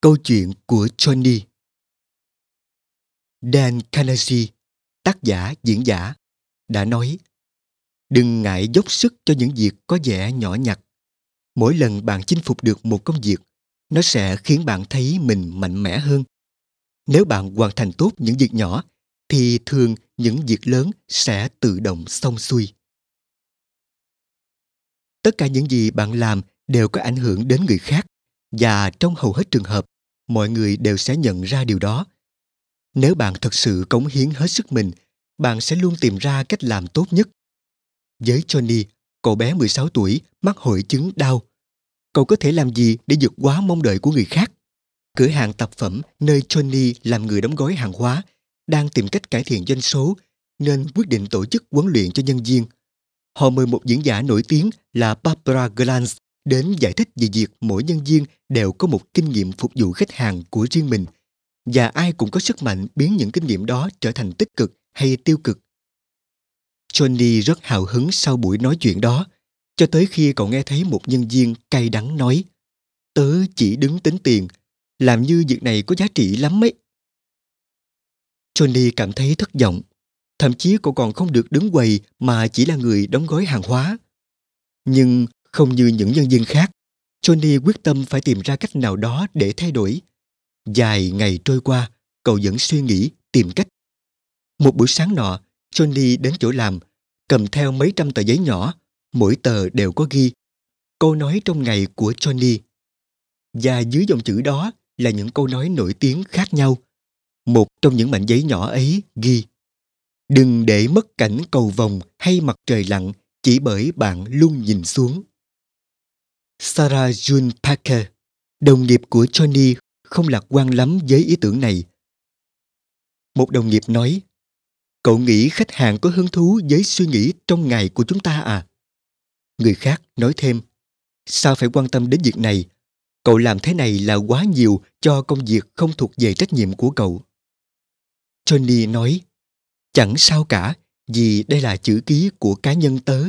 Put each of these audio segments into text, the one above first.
Câu chuyện của Johnny. Dan Carnegie, tác giả, diễn giả, đã nói: đừng ngại dốc sức cho những việc có vẻ nhỏ nhặt. Mỗi lần bạn chinh phục được một công việc, nó sẽ khiến bạn thấy mình mạnh mẽ hơn. Nếu bạn hoàn thành tốt những việc nhỏ, thì thường những việc lớn sẽ tự động xong xuôi. Tất cả những gì bạn làm đều có ảnh hưởng đến người khác, và trong hầu hết trường hợp, mọi người đều sẽ nhận ra điều đó. Nếu bạn thật sự cống hiến hết sức mình, bạn sẽ luôn tìm ra cách làm tốt nhất. Với Johnny, cậu bé 16 tuổi mắc hội chứng đau. Cậu có thể làm gì để vượt quá mong đợi của người khác? Cửa hàng tạp phẩm nơi Johnny làm người đóng gói hàng hóa đang tìm cách cải thiện doanh số, nên quyết định tổ chức huấn luyện cho nhân viên. Họ mời một diễn giả nổi tiếng là Barbara Glantz đến giải thích về việc mỗi nhân viên đều có một kinh nghiệm phục vụ khách hàng của riêng mình, và ai cũng có sức mạnh biến những kinh nghiệm đó trở thành tích cực hay tiêu cực. Johnny rất hào hứng sau buổi nói chuyện đó, cho tới khi cậu nghe thấy một nhân viên cay đắng nói: "Tớ chỉ đứng tính tiền, làm như việc này có giá trị lắm ấy." Johnny cảm thấy thất vọng. Thậm chí cậu còn không được đứng quầy mà chỉ là người đóng gói hàng hóa. Nhưng không như những nhân viên khác, Johnny quyết tâm phải tìm ra cách nào đó để thay đổi. Vài ngày trôi qua, cậu vẫn suy nghĩ, tìm cách. Một buổi sáng nọ, Johnny đến chỗ làm, cầm theo mấy trăm tờ giấy nhỏ, mỗi tờ đều có ghi câu nói trong ngày của Johnny. Và dưới dòng chữ đó là những câu nói nổi tiếng khác nhau. Một trong những mảnh giấy nhỏ ấy ghi: đừng để mất cảnh cầu vồng hay mặt trời lặn chỉ bởi bạn luôn nhìn xuống. Sarah June Parker, đồng nghiệp của Johnny, không lạc quan lắm với ý tưởng này. Một đồng nghiệp nói: cậu nghĩ khách hàng có hứng thú với suy nghĩ trong ngày của chúng ta à? Người khác nói thêm: sao phải quan tâm đến việc này? Cậu làm thế này là quá nhiều cho công việc không thuộc về trách nhiệm của cậu. Johnny nói: chẳng sao cả, vì đây là chữ ký của cá nhân tớ.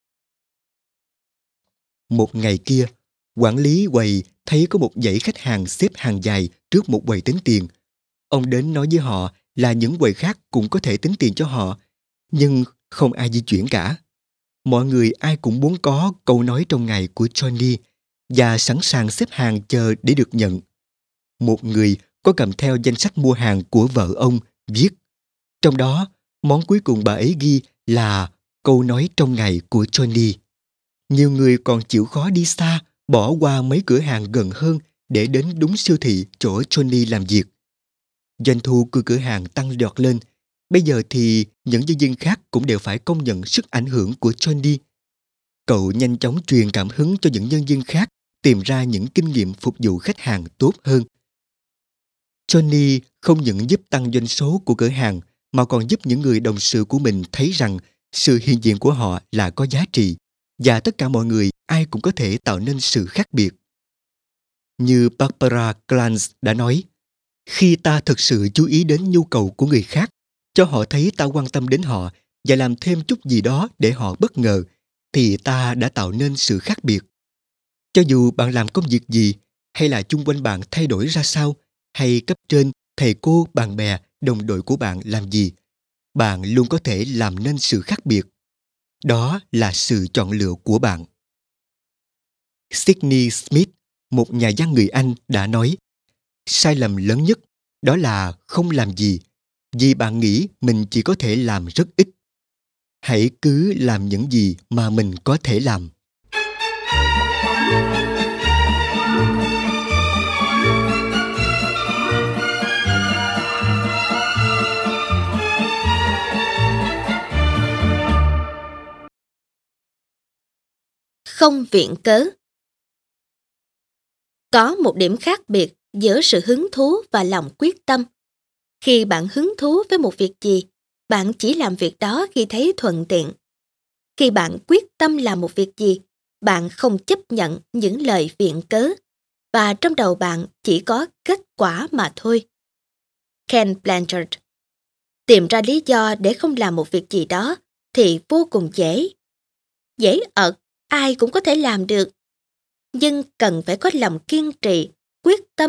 Một ngày kia, quản lý quầy thấy có một dãy khách hàng xếp hàng dài trước một quầy tính tiền. Ông đến nói với họ là những quầy khác cũng có thể tính tiền cho họ, nhưng không ai di chuyển cả. Mọi người ai cũng muốn có câu nói trong ngày của Johnny và sẵn sàng xếp hàng chờ để được nhận. Một người có cầm theo danh sách mua hàng của vợ ông, viết. Trong đó, món cuối cùng bà ấy ghi là câu nói trong ngày của Johnny. Nhiều người còn chịu khó đi xa, bỏ qua mấy cửa hàng gần hơn để đến đúng siêu thị chỗ Johnny làm việc. Doanh thu của cửa hàng tăng giọt lên. Bây giờ thì những nhân viên khác cũng đều phải công nhận sức ảnh hưởng của Johnny. Cậu nhanh chóng truyền cảm hứng cho những nhân viên khác tìm ra những kinh nghiệm phục vụ khách hàng tốt hơn. Johnny không những giúp tăng doanh số của cửa hàng mà còn giúp những người đồng sự của mình thấy rằng sự hiện diện của họ là có giá trị, và tất cả mọi người ai cũng có thể tạo nên sự khác biệt. Như Barbara Glantz đã nói: khi ta thực sự chú ý đến nhu cầu của người khác, cho họ thấy ta quan tâm đến họ và làm thêm chút gì đó để họ bất ngờ, thì ta đã tạo nên sự khác biệt. Cho dù bạn làm công việc gì, hay là chung quanh bạn thay đổi ra sao, hay cấp trên, thầy cô, bạn bè, đồng đội của bạn làm gì, bạn luôn có thể làm nên sự khác biệt. Đó là sự chọn lựa của bạn. Sydney Smith, một nhà văn người Anh, đã nói: sai lầm lớn nhất đó là không làm gì, vì bạn nghĩ mình chỉ có thể làm rất ít. Hãy cứ làm những gì mà mình có thể làm. Không viện cớ. Có một điểm khác biệt giữa sự hứng thú và lòng quyết tâm. Khi bạn hứng thú với một việc gì, bạn chỉ làm việc đó khi thấy thuận tiện. Khi bạn quyết tâm làm một việc gì, bạn không chấp nhận những lời viện cớ, và trong đầu bạn chỉ có kết quả mà thôi. Ken Blanchard. Tìm ra lý do để không làm một việc gì đó thì vô cùng dễ. Dễ ợt, ai cũng có thể làm được. Nhưng cần phải có lòng kiên trì, quyết tâm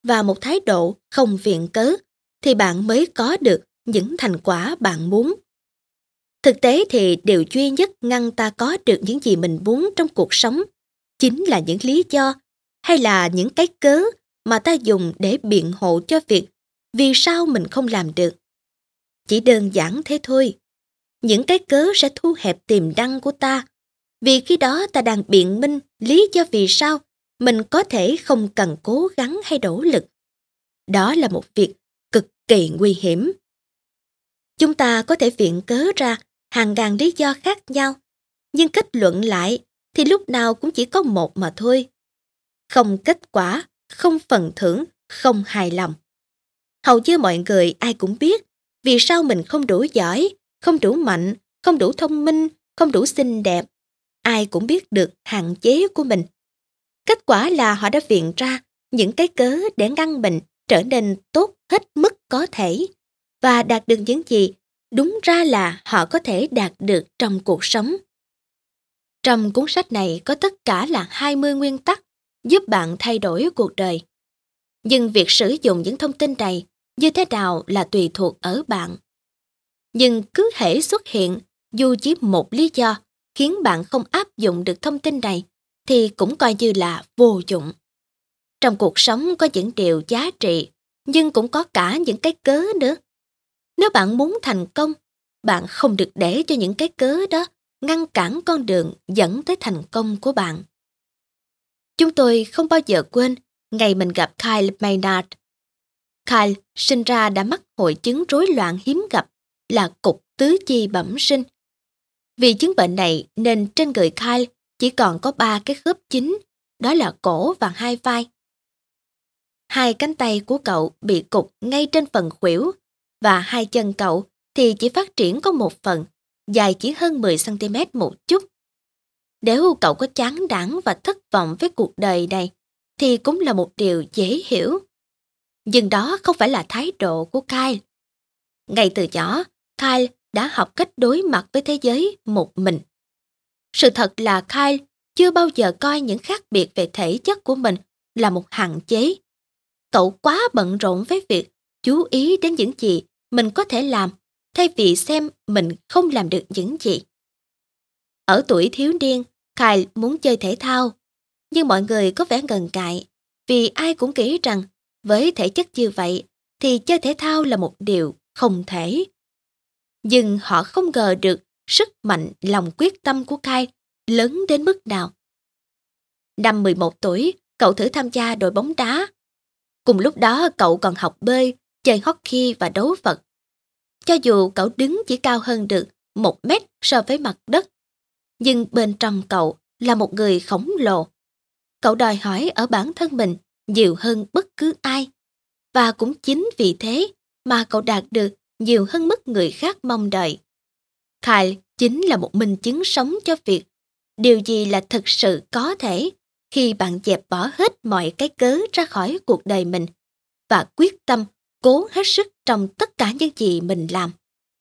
và một thái độ không viện cớ thì bạn mới có được những thành quả bạn muốn. Thực tế thì điều duy nhất ngăn ta có được những gì mình muốn trong cuộc sống chính là những lý do hay là những cái cớ mà ta dùng để biện hộ cho việc vì sao mình không làm được. Chỉ đơn giản thế thôi. Những cái cớ sẽ thu hẹp tiềm năng của ta, vì khi đó ta đang biện minh lý do vì sao mình có thể không cần cố gắng hay nỗ lực. Đó là một việc cực kỳ nguy hiểm. Chúng ta có thể viện cớ ra hàng ngàn lý do khác nhau, nhưng kết luận lại thì lúc nào cũng chỉ có một mà thôi. Không kết quả, không phần thưởng, không hài lòng. Hầu như mọi người ai cũng biết vì sao mình không đủ giỏi, không đủ mạnh, không đủ thông minh, không đủ xinh đẹp. Ai cũng biết được hạn chế của mình. Kết quả là họ đã viện ra những cái cớ để ngăn mình trở nên tốt hết mức có thể và đạt được những gì đúng ra là họ có thể đạt được trong cuộc sống. Trong cuốn sách này có tất cả là 20 nguyên tắc giúp bạn thay đổi cuộc đời. Nhưng việc sử dụng những thông tin này như thế nào là tùy thuộc ở bạn. Nhưng cứ hễ xuất hiện dù chỉ một lý do khiến bạn không áp dụng được thông tin này thì cũng coi như là vô dụng. Trong cuộc sống có những điều giá trị, nhưng cũng có cả những cái cớ nữa. Nếu bạn muốn thành công, bạn không được để cho những cái cớ đó ngăn cản con đường dẫn tới thành công của bạn. Chúng tôi không bao giờ quên ngày mình gặp Kyle Maynard. Kyle sinh ra đã mắc hội chứng rối loạn hiếm gặp là cục tứ chi bẩm sinh. Vì chứng bệnh này nên trên người Kyle chỉ còn có 3 cái khớp chính, đó là cổ và 2 vai. 2 cánh tay của cậu bị cụt ngay trên phần khuỷu và 2 chân cậu thì chỉ phát triển có một phần, dài chỉ hơn 10 cm một chút. Nếu cậu có chán nản và thất vọng với cuộc đời này thì cũng là một điều dễ hiểu. Nhưng đó không phải là thái độ của Kyle. Ngay từ nhỏ, Kyle đã học cách đối mặt với thế giới một mình. Sự thật là Kyle chưa bao giờ coi những khác biệt về thể chất của mình là một hạn chế. Cậu quá bận rộn với việc chú ý đến những gì mình có thể làm thay vì xem mình không làm được những gì. Ở tuổi thiếu niên, Kyle muốn chơi thể thao, nhưng mọi người có vẻ ngần ngại vì ai cũng nghĩ rằng với thể chất như vậy thì chơi thể thao là một điều không thể. Nhưng họ không ngờ được sức mạnh lòng quyết tâm của Kyle lớn đến mức nào. Năm 11 tuổi, cậu thử tham gia đội bóng đá. Cùng lúc đó cậu còn học bơi, chơi hockey và đấu vật. Cho dù cậu đứng chỉ cao hơn được 1 mét so với mặt đất, nhưng bên trong cậu là một người khổng lồ. Cậu đòi hỏi ở bản thân mình nhiều hơn bất cứ ai. Và cũng chính vì thế mà cậu đạt được nhiều hơn mức người khác mong đợi. Kyle chính là một minh chứng sống cho việc điều gì là thực sự có thể khi bạn dẹp bỏ hết mọi cái cớ ra khỏi cuộc đời mình và quyết tâm cố hết sức trong tất cả những gì mình làm.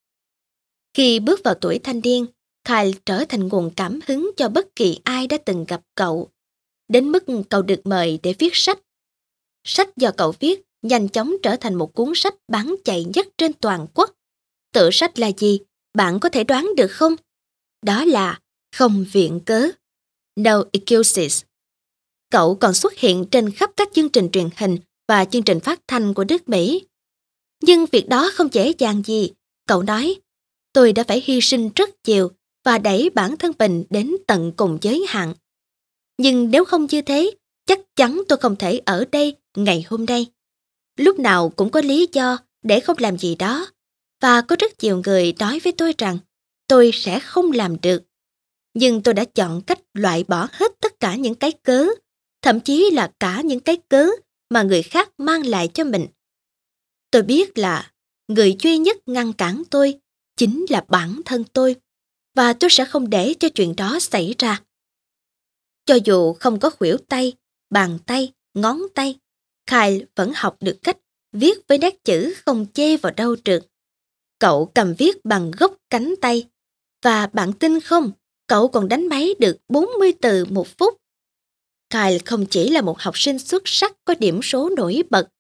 Khi bước vào tuổi thanh niên, Kyle trở thành nguồn cảm hứng cho bất kỳ ai đã từng gặp cậu, đến mức cậu được mời để viết sách. Sách do cậu viết nhanh chóng trở thành một cuốn sách bán chạy nhất trên toàn quốc. Tựa sách là gì? Bạn có thể đoán được không? Đó là Không viện cớ. No excuses. Cậu còn xuất hiện trên khắp các chương trình truyền hình và chương trình phát thanh của nước Mỹ. Nhưng việc đó không dễ dàng gì. Cậu nói, tôi đã phải hy sinh rất nhiều và đẩy bản thân mình đến tận cùng giới hạn. Nhưng nếu không như thế, chắc chắn tôi không thể ở đây ngày hôm nay. Lúc nào cũng có lý do để không làm gì đó. Và có rất nhiều người nói với tôi rằng tôi sẽ không làm được. Nhưng tôi đã chọn cách loại bỏ hết tất cả những cái cớ, thậm chí là cả những cái cớ mà người khác mang lại cho mình. Tôi biết là người duy nhất ngăn cản tôi chính là bản thân tôi, và tôi sẽ không để cho chuyện đó xảy ra. Cho dù không có khuỷu tay, bàn tay, ngón tay, Kyle vẫn học được cách viết với nét chữ không chê vào đâu trượt. Cậu cầm viết bằng gốc cánh tay, và bạn tin không, cậu còn đánh máy được 40 từ một phút. Kyle không chỉ là một học sinh xuất sắc có điểm số nổi bật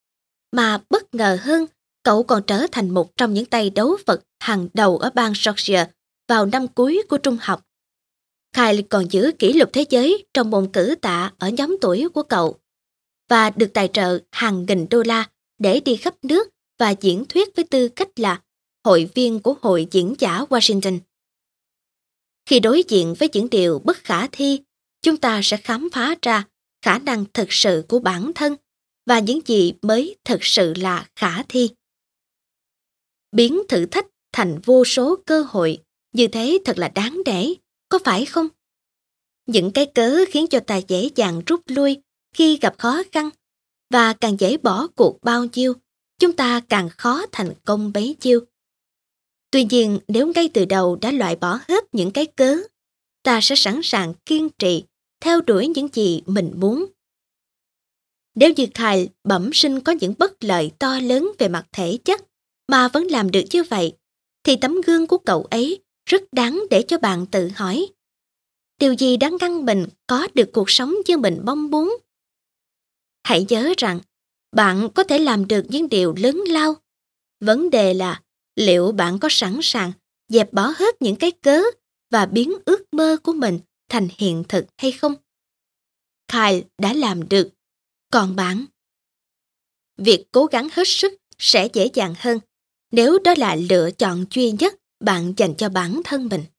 mà bất ngờ hơn, cậu còn trở thành một trong những tay đấu vật hàng đầu ở bang Georgia vào năm cuối của trung học. Kyle còn giữ kỷ lục thế giới trong môn cử tạ ở nhóm tuổi của cậu và được tài trợ hàng nghìn đô la để đi khắp nước và diễn thuyết với tư cách là hội viên của Hội Diễn giả Washington. Khi đối diện với những điều bất khả thi, chúng ta sẽ khám phá ra khả năng thực sự của bản thân và những gì mới thực sự là khả thi. Biến thử thách thành vô số cơ hội, như thế thật là đáng để, có phải không? Những cái cớ khiến cho ta dễ dàng rút lui khi gặp khó khăn và càng dễ bỏ cuộc bao nhiêu, chúng ta càng khó thành công bấy nhiêu. Tuy nhiên, nếu ngay từ đầu đã loại bỏ hết những cái cớ, ta sẽ sẵn sàng kiên trì, theo đuổi những gì mình muốn. Nếu như Kyle bẩm sinh có những bất lợi to lớn về mặt thể chất mà vẫn làm được như vậy, thì tấm gương của cậu ấy rất đáng để cho bạn tự hỏi. Điều gì đã ngăn mình có được cuộc sống như mình mong muốn? Hãy nhớ rằng, bạn có thể làm được những điều lớn lao. Vấn đề là liệu bạn có sẵn sàng dẹp bỏ hết những cái cớ và biến ước mơ của mình thành hiện thực hay không? Kyle đã làm được. Còn bạn? Việc cố gắng hết sức sẽ dễ dàng hơn nếu đó là lựa chọn duy nhất bạn dành cho bản thân mình.